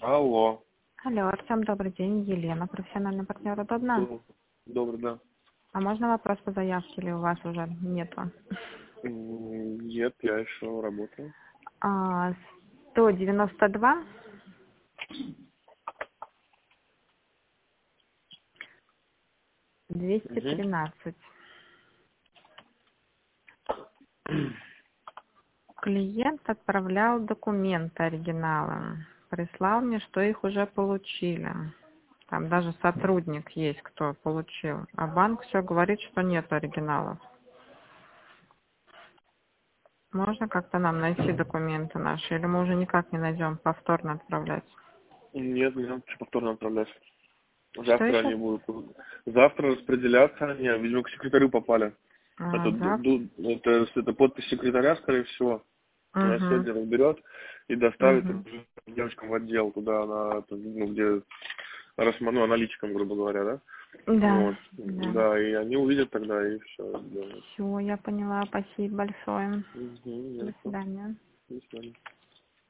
Алло. Алло, Артем, добрый день. Елена, профессиональный партнер. Удобно? Добрый, да. А можно вопрос по заявке или у вас уже нету? Нет, я еще работаю. 192 213. Клиент отправлял документы оригиналы. Прислал мне, что их уже получили. Там даже сотрудник есть, кто получил. А банк все говорит, что нет оригиналов. Можно как-то нам найти документы наши? Или мы уже никак не найдем повторно отправлять? Нет, не надо повторно отправлять. Что Завтра еще? они будут. Завтра распределяться они, видимо, к секретарю попали. Это подпись секретаря, скорее всего. Она Угу. сегодня разберет и доставит Угу. девочкам в отдел, туда, где аналитикам, грубо говоря, да? Да, Вот. да. Да, и они увидят тогда, и все. Все, я поняла. Спасибо большое. Угу, До ясно. свидания. До свидания.